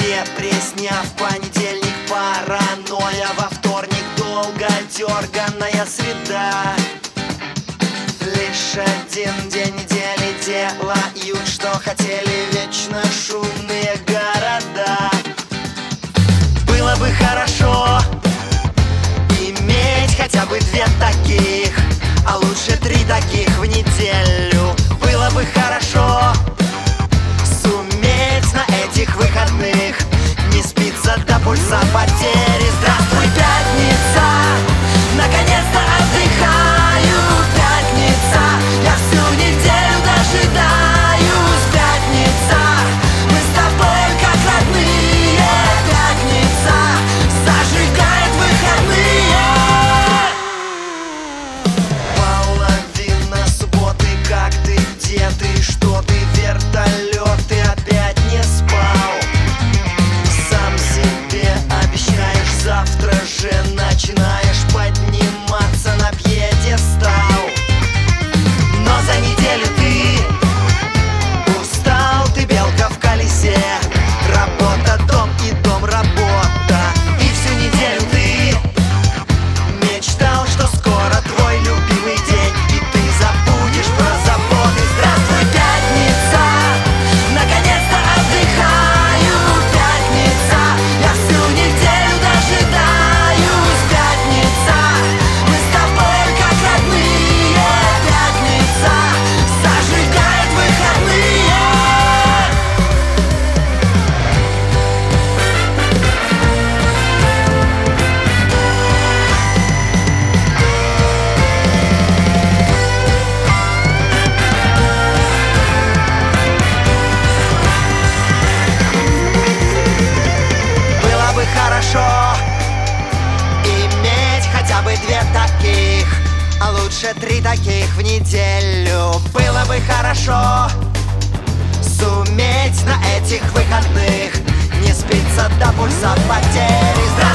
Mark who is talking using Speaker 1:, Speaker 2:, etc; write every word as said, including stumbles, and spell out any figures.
Speaker 1: депресня, в понедельник паранойя, во вторник долго дерганная среда. Лишь один день недели делают, что хотели, вечно шумные города. Было бы хорошо иметь хотя бы две таких, а лучше три таких в неделю. Было бы хорошо суметь на этих выходных не спится до пульса потери. Здравствуй, пятница, наконец-то отдыхаю. Пятница, я всю неделю дожидаюсь. Пятница, мы с тобой как родные. Пятница, зажигает выходные. Половина субботы, как ты, где ты, что ты, вертолет, ты опять не спал. Сам себе обещаешь, завтра же начинаешь подниматься на пьедестал. Но за неделю ты устал, ты белка в колесе. Работа, дом и дом, работа. И всю неделю ты мечтал, что скоро твой любимый день, и ты забудешь про заботы. Здравствуй, пятница, наконец-то отдыхаю. Пятница, я всю неделю дожидаюсь. Пятница, мы с тобой как родные. Пятница, зажигает выходные. Было бы хорошо иметь хотя бы две таких, а лучше три таких в неделю. Было бы хорошо суметь на этих выходных не спится до пульса потери.